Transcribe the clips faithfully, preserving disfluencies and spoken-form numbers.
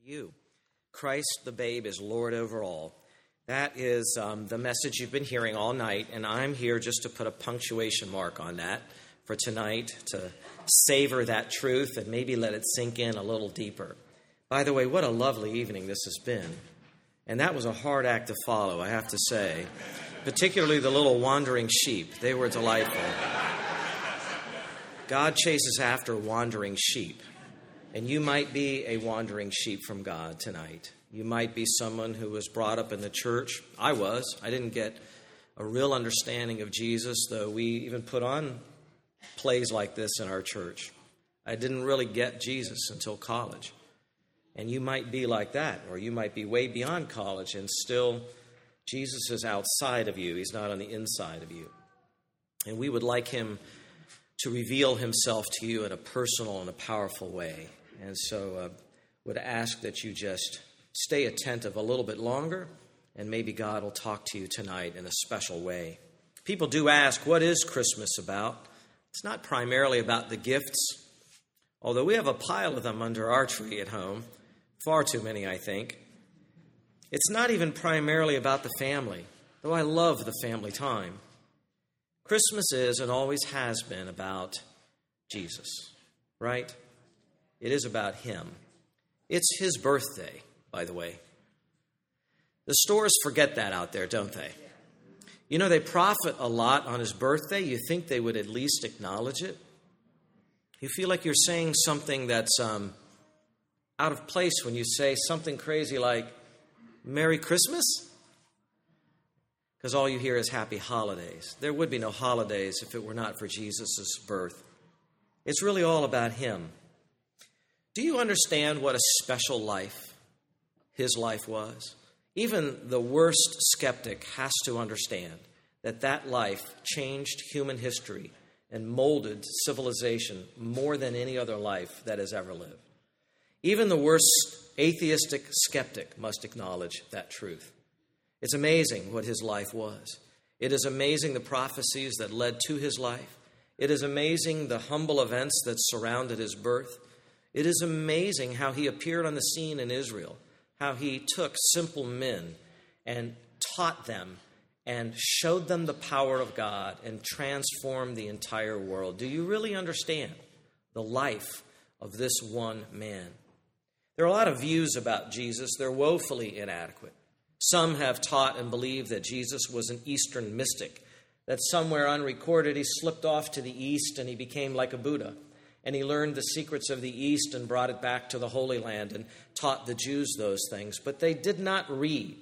you. Christ the babe is Lord over all. That is um, the message you've been hearing all night, and I'm here just to put a punctuation mark on that for tonight, to savor that truth and maybe let it sink in a little deeper. By the way, what a lovely evening this has been. And that was a hard act to follow, I have to say. Particularly the little wandering sheep. They were delightful. God chases after wandering sheep. And you might be a wandering sheep from God tonight. You might be someone who was brought up in the church. I was. I didn't get a real understanding of Jesus, though we even put on plays like this in our church. I didn't really get Jesus until college. And you might be like that, or you might be way beyond college, and still Jesus is outside of you. He's not on the inside of you. And we would like him to reveal himself to you in a personal and a powerful way. And so uh, would ask that you just stay attentive a little bit longer, and maybe God will talk to you tonight in a special way. People do ask, what is Christmas about? It's not primarily about the gifts, although we have a pile of them under our tree at home. Far too many, I think. It's not even primarily about the family, though I love the family time. Christmas is and always has been about Jesus, right? It is about him. It's his birthday, by the way. The stores forget that out there, don't they? You know, they profit a lot on his birthday. You think they would at least acknowledge it? You feel like you're saying something that's um, out of place when you say something crazy like, Merry Christmas? Because all you hear is happy holidays. There would be no holidays if it were not for Jesus' birth. It's really all about him. Do you understand what a special life his life was? Even the worst skeptic has to understand that that life changed human history and molded civilization more than any other life that has ever lived. Even the worst atheistic skeptic must acknowledge that truth. It's amazing what his life was. It is amazing the prophecies that led to his life. It is amazing the humble events that surrounded his birth. It is amazing how he appeared on the scene in Israel, how he took simple men and taught them and showed them the power of God and transformed the entire world. Do you really understand the life of this one man? There are a lot of views about Jesus. They're woefully inadequate. Some have taught and believed that Jesus was an Eastern mystic, that somewhere unrecorded he slipped off to the East and he became like a Buddha, and he learned the secrets of the East and brought it back to the Holy Land and taught the Jews those things. But they did not read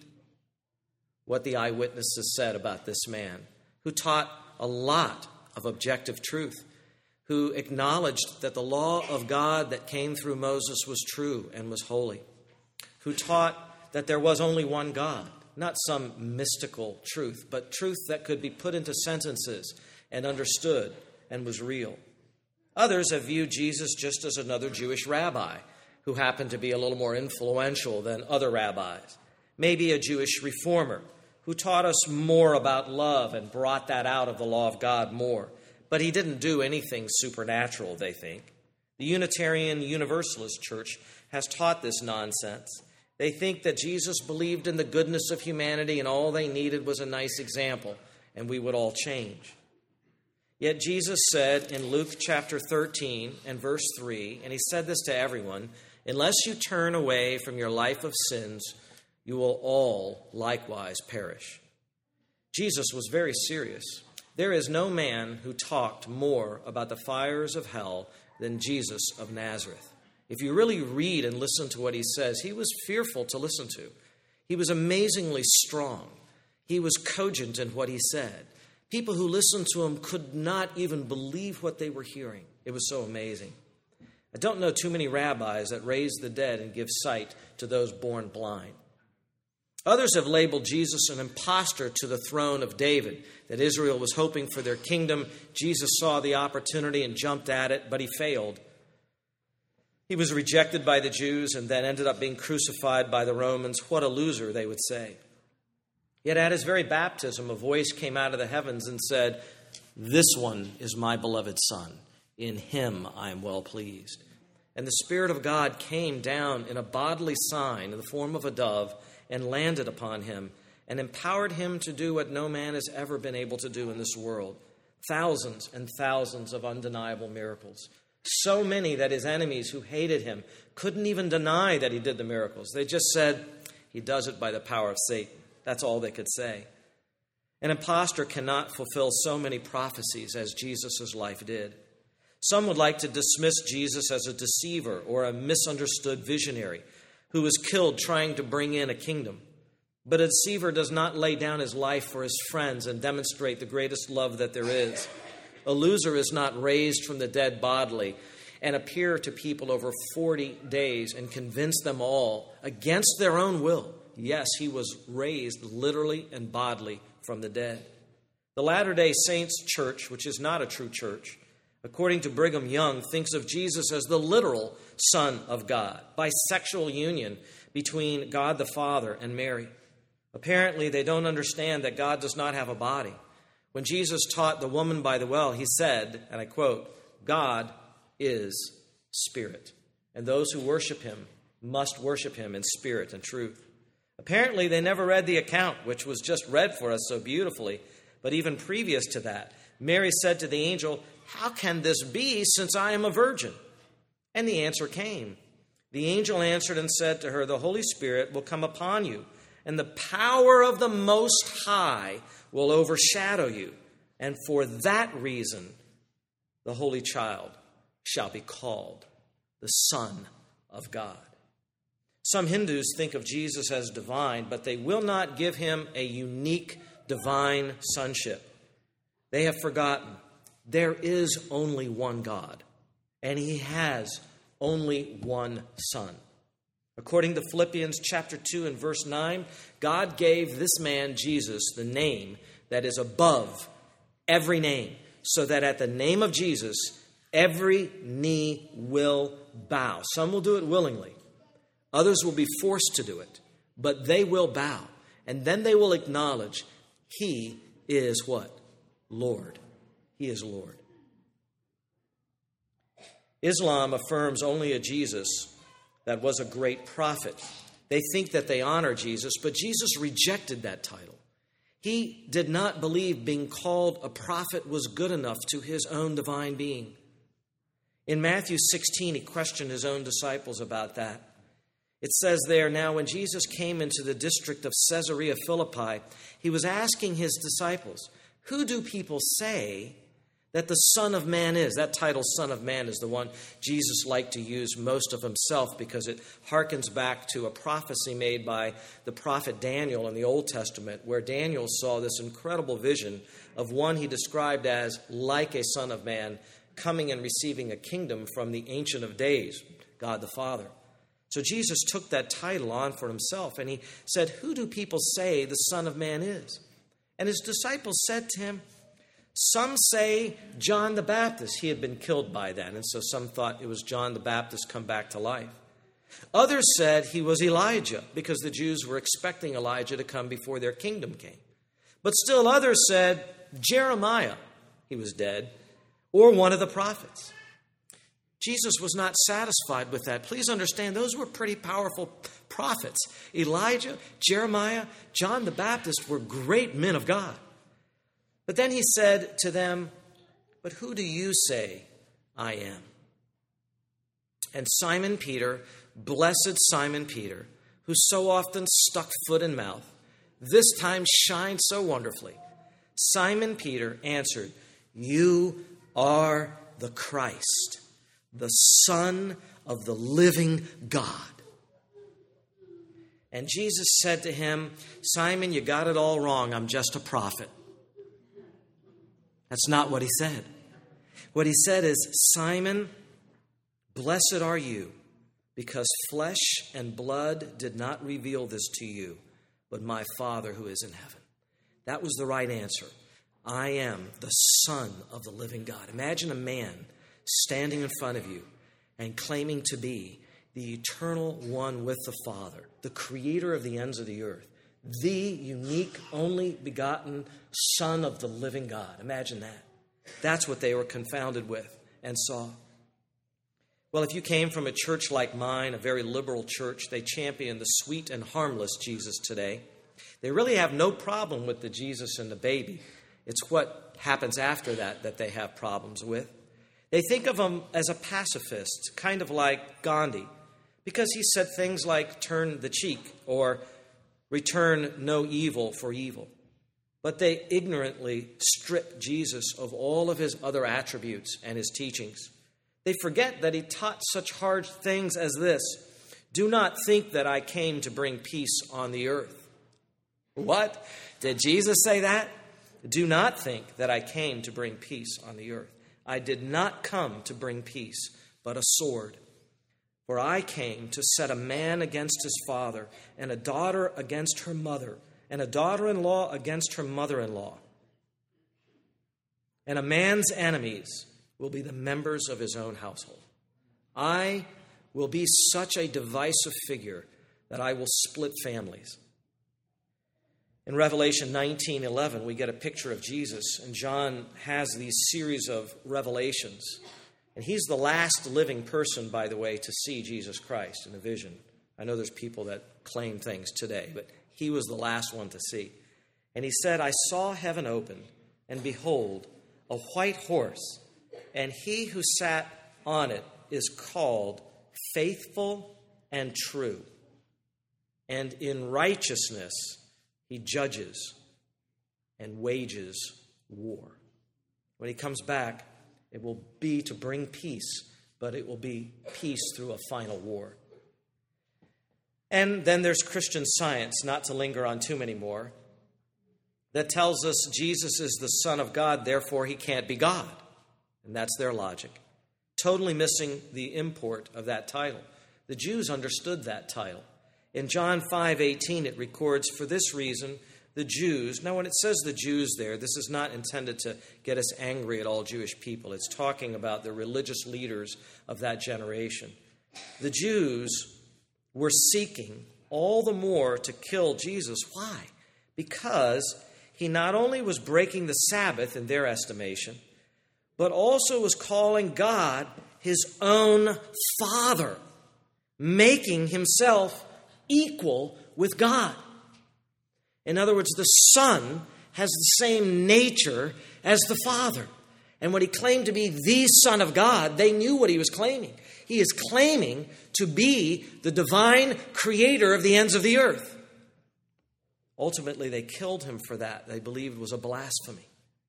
what the eyewitnesses said about this man, who taught a lot of objective truth, who acknowledged that the law of God that came through Moses was true and was holy, who taught that there was only one God, not some mystical truth, but truth that could be put into sentences and understood and was real. Others have viewed Jesus just as another Jewish rabbi who happened to be a little more influential than other rabbis, maybe a Jewish reformer who taught us more about love and brought that out of the law of God more. But he didn't do anything supernatural, they think. The Unitarian Universalist Church has taught this nonsense. They think that Jesus believed in the goodness of humanity and all they needed was a nice example, and we would all change. Yet Jesus said in Luke chapter thirteen and verse three, and he said this to everyone, unless you turn away from your life of sins, you will all likewise perish. Jesus was very serious. There is no man who talked more about the fires of hell than Jesus of Nazareth. If you really read and listen to what he says, he was fearful to listen to. He was amazingly strong. He was cogent in what he said. People who listened to him could not even believe what they were hearing. It was so amazing. I don't know too many rabbis that raise the dead and give sight to those born blind. Others have labeled Jesus an impostor to the throne of David, that Israel was hoping for their kingdom. Jesus saw the opportunity and jumped at it, but he failed. He was rejected by the Jews and then ended up being crucified by the Romans. What a loser, they would say. Yet at his very baptism, a voice came out of the heavens and said, "This one is my beloved Son. In him I am well pleased." And the Spirit of God came down in a bodily sign in the form of a dove and landed upon him and empowered him to do what no man has ever been able to do in this world. Thousands and thousands of undeniable miracles. So many that his enemies who hated him couldn't even deny that he did the miracles. They just said, he does it by the power of Satan. That's all they could say. An impostor cannot fulfill so many prophecies as Jesus' life did. Some would like to dismiss Jesus as a deceiver or a misunderstood visionary who was killed trying to bring in a kingdom. But a deceiver does not lay down his life for his friends and demonstrate the greatest love that there is. A loser is not raised from the dead bodily and appear to people over forty days and convince them all against their own will. Yes, he was raised literally and bodily from the dead. The Latter-day Saints Church, which is not a true church, according to Brigham Young, thinks of Jesus as the literal Son of God, by sexual union between God the Father and Mary. Apparently, they don't understand that God does not have a body. When Jesus taught the woman by the well, he said, and I quote, "God is spirit, and those who worship him must worship him in spirit and truth." Apparently, they never read the account, which was just read for us so beautifully. But even previous to that, Mary said to the angel, "How can this be, since I am a virgin?" And the answer came. The angel answered and said to her, "The Holy Spirit will come upon you, and the power of the Most High will overshadow you. And for that reason, the Holy Child shall be called the Son of God." Some Hindus think of Jesus as divine, but they will not give him a unique divine sonship. They have forgotten there is only one God, and he has only one Son. According to Philippians chapter two and verse nine, God gave this man, Jesus, the name that is above every name, so that at the name of Jesus, every knee will bow. Some will do it willingly. Others will be forced to do it, but they will bow. And then they will acknowledge he is what? Lord. He is Lord. Islam affirms only a Jesus that was a great prophet. They think that they honor Jesus, but Jesus rejected that title. He did not believe being called a prophet was good enough to his own divine being. In Matthew sixteen, he questioned his own disciples about that. It says there, "Now when Jesus came into the district of Caesarea Philippi, he was asking his disciples, 'Who do people say that the Son of Man is?'" That title, Son of Man, is the one Jesus liked to use most of himself because it harkens back to a prophecy made by the prophet Daniel in the Old Testament, where Daniel saw this incredible vision of one he described as like a Son of Man coming and receiving a kingdom from the Ancient of Days, God the Father. So Jesus took that title on for himself, and he said, "Who do people say the Son of Man is?" And his disciples said to him, "Some say John the Baptist." He had been killed by then, and so some thought it was John the Baptist come back to life. Others said he was Elijah, because the Jews were expecting Elijah to come before their kingdom came. But still others said Jeremiah, he was dead, or one of the prophets. Jesus was not satisfied with that. Please understand, those were pretty powerful prophets. Elijah, Jeremiah, John the Baptist were great men of God. But then he said to them, "But who do you say I am?" And Simon Peter, blessed Simon Peter, who so often stuck foot in mouth, this time shined so wonderfully. Simon Peter answered, "You are the Christ, the Son of the living God." And Jesus said to him, "Simon, you got it all wrong. I'm just a prophet." That's not what he said. What he said is, "Simon, blessed are you, because flesh and blood did not reveal this to you, but my Father who is in heaven." That was the right answer. I am the Son of the living God. Imagine a man standing in front of you and claiming to be the eternal one with the Father, the creator of the ends of the earth, the unique, only begotten Son of the living God. Imagine that. That's what they were confounded with and saw. Well, if you came from a church like mine, a very liberal church, they champion the sweet and harmless Jesus today. They really have no problem with the Jesus and the baby. It's what happens after that that they have problems with. They think of him as a pacifist, kind of like Gandhi, because he said things like turn the cheek or return no evil for evil. But they ignorantly strip Jesus of all of his other attributes and his teachings. They forget that he taught such hard things as this: do not think that I came to bring peace on the earth. What? Did Jesus say that? Do not think that I came to bring peace on the earth. I did not come to bring peace, but a sword. For I came to set a man against his father, and a daughter against her mother, and a daughter-in-law against her mother-in-law. And a man's enemies will be the members of his own household. I will be such a divisive figure that I will split families. In Revelation nineteen eleven, we get a picture of Jesus, and John has these series of revelations. And he's the last living person, by the way, to see Jesus Christ in a vision. I know there's people that claim things today, but he was the last one to see. And he said, I saw heaven open, and behold, a white horse, and he who sat on it is called Faithful and True. And in righteousness he judges and wages war. When he comes back, it will be to bring peace, but it will be peace through a final war. And then there's Christian Science, not to linger on too many more, that tells us Jesus is the Son of God, therefore he can't be God. And that's their logic. Totally missing the import of that title. The Jews understood that title. In John five eighteen, it records, for this reason, the Jews. Now, when it says the Jews there, this is not intended to get us angry at all Jewish people. It's talking about the religious leaders of that generation. The Jews were seeking all the more to kill Jesus. Why? Because he not only was breaking the Sabbath in their estimation, but also was calling God his own Father, making himself equal with God. In other words, the Son has the same nature as the Father. And when he claimed to be the Son of God, they knew what he was claiming. He is claiming to be the divine creator of the ends of the earth. Ultimately, they killed him for that. They believed it was a blasphemy.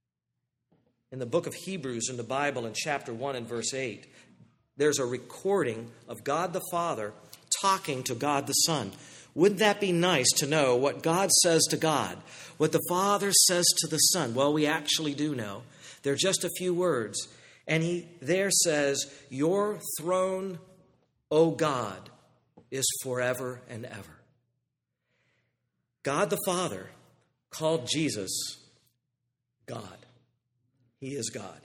In the book of Hebrews in the Bible, in chapter one and verse eight, there's a recording of God the Father talking to God the Son. Wouldn't that be nice to know what God says to God, what the Father says to the Son? Well, we actually do know. They're just a few words. And he there says, your throne, O God, is forever and ever. God the Father called Jesus God. He is God.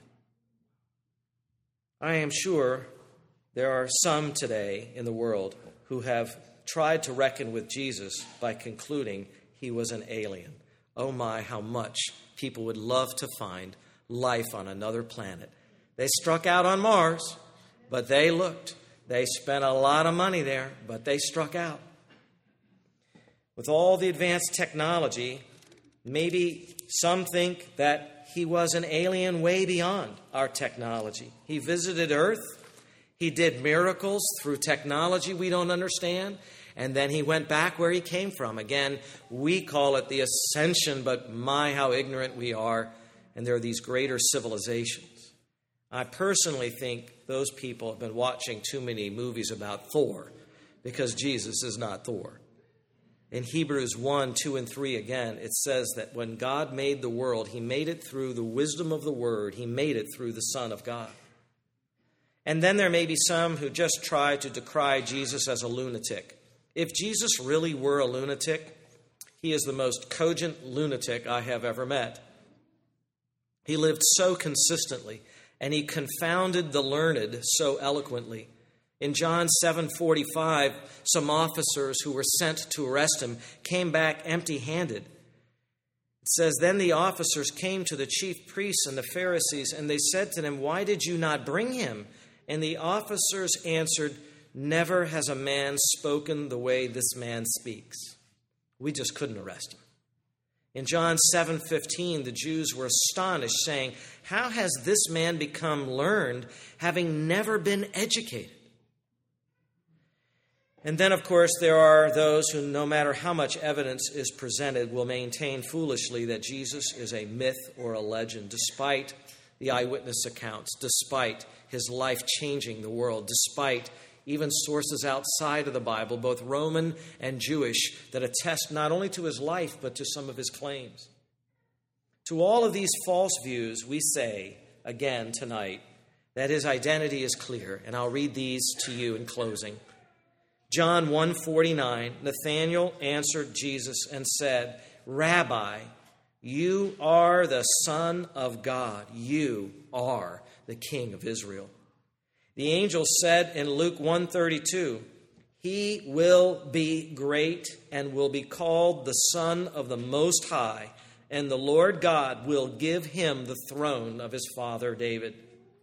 I am sure there are some today in the world who have tried to reckon with Jesus by concluding he was an alien. Oh my, how much people would love to find life on another planet. They struck out on Mars, but they looked. They spent a lot of money there, but they struck out. With all the advanced technology, maybe some think that he was an alien way beyond our technology. He visited Earth. He did miracles through technology we don't understand. And then he went back where he came from. Again, we call it the ascension, but my, how ignorant we are. And there are these greater civilizations. I personally think those people have been watching too many movies about Thor, because Jesus is not Thor. In Hebrews one, two, and three, again, it says that when God made the world, he made it through the wisdom of the Word. He made it through the Son of God. And then there may be some who just try to decry Jesus as a lunatic. If Jesus really were a lunatic, he is the most cogent lunatic I have ever met. He lived so consistently, and he confounded the learned so eloquently. In John seven forty-five, some officers who were sent to arrest him came back empty-handed. It says, then the officers came to the chief priests and the Pharisees, and they said to them, why did you not bring him? And the officers answered, "Never has a man spoken the way this man speaks." We just couldn't arrest him. In John seven fifteen, the Jews were astonished, saying, "How has this man become learned, having never been educated?" And then, of course, there are those who, no matter how much evidence is presented, will maintain foolishly that Jesus is a myth or a legend, despite the eyewitness accounts, despite his life changing the world, despite even sources outside of the Bible, both Roman and Jewish, that attest not only to his life, but to some of his claims. To all of these false views, we say, again tonight, that his identity is clear. And I'll read these to you in closing. John one forty-nine, Nathanael answered Jesus and said, "Rabbi, you are the Son of God. You are the King of Israel." The angel said in Luke one thirty-two, "He will be great and will be called the Son of the Most High, and the Lord God will give him the throne of his father David."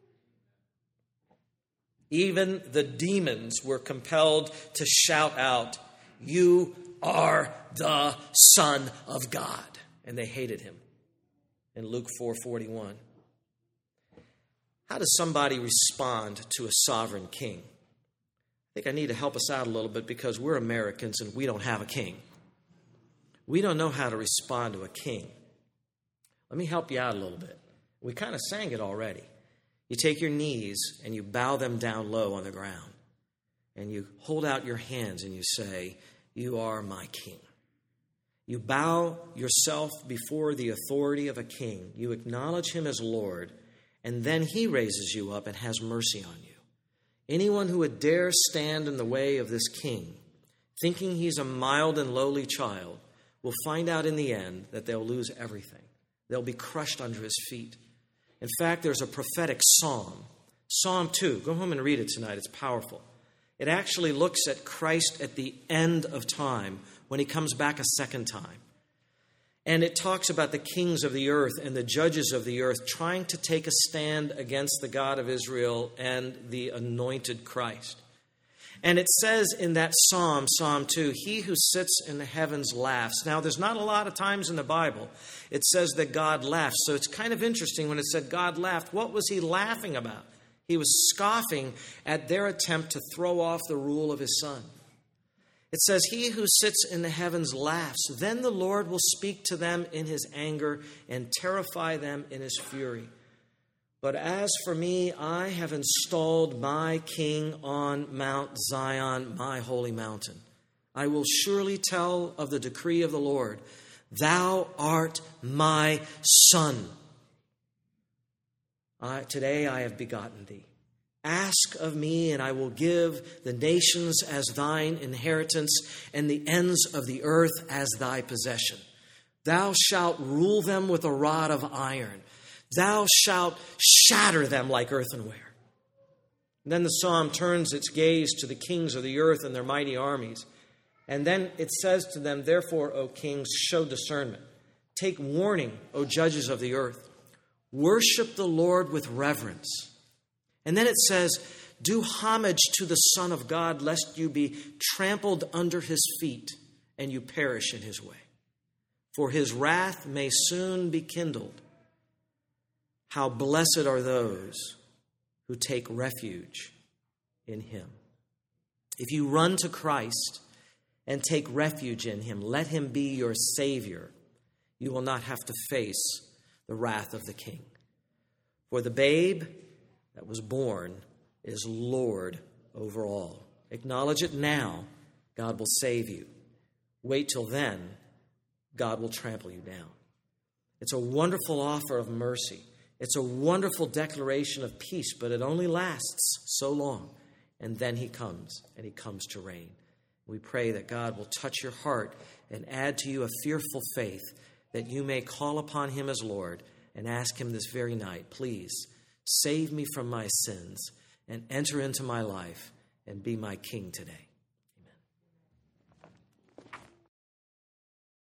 Even the demons were compelled to shout out, "You are the Son of God." And they hated him. In Luke four forty-one. How does somebody respond to a sovereign king? I think I need to help us out a little bit because we're Americans and we don't have a king. We don't know how to respond to a king. Let me help you out a little bit. We kind of sang it already. You take your knees and you bow them down low on the ground. And you hold out your hands and you say, "You are my king." You bow yourself before the authority of a king. You acknowledge him as Lord, and then he raises you up and has mercy on you. Anyone who would dare stand in the way of this king, thinking he's a mild and lowly child, will find out in the end that they'll lose everything. They'll be crushed under his feet. In fact, there's a prophetic psalm, Psalm two. Go home and read it tonight. It's powerful. It actually looks at Christ at the end of time when he comes back a second time. And it talks about the kings of the earth and the judges of the earth trying to take a stand against the God of Israel and the anointed Christ. And it says in that psalm, Psalm two, "He who sits in the heavens laughs." Now, there's not a lot of times in the Bible it says that God laughs. So it's kind of interesting when it said God laughed. What was he laughing about? He was scoffing at their attempt to throw off the rule of his son. It says, "He who sits in the heavens laughs. Then the Lord will speak to them in his anger and terrify them in his fury. But as for me, I have installed my king on Mount Zion, my holy mountain. I will surely tell of the decree of the Lord. Thou art my son. I, today I have begotten thee. Ask of me, and I will give the nations as thine inheritance, and the ends of the earth as thy possession. Thou shalt rule them with a rod of iron. Thou shalt shatter them like earthenware." And then the psalm turns its gaze to the kings of the earth and their mighty armies. And then it says to them, "Therefore, O kings, show discernment. Take warning, O judges of the earth. Worship the Lord with reverence." And then it says, "Do homage to the Son of God, lest you be trampled under his feet and you perish in his way. For his wrath may soon be kindled. How blessed are those who take refuge in him." If you run to Christ and take refuge in him, let him be your Savior, you will not have to face the wrath of the King. For the babe that was born is Lord over all. Acknowledge it now, God will save you. Wait till then, God will trample you down. It's a wonderful offer of mercy. It's a wonderful declaration of peace, but it only lasts so long. And then he comes, and he comes to reign. We pray that God will touch your heart and add to you a fearful faith, that you may call upon him as Lord and ask him this very night, "Please save me from my sins and enter into my life and be my king today."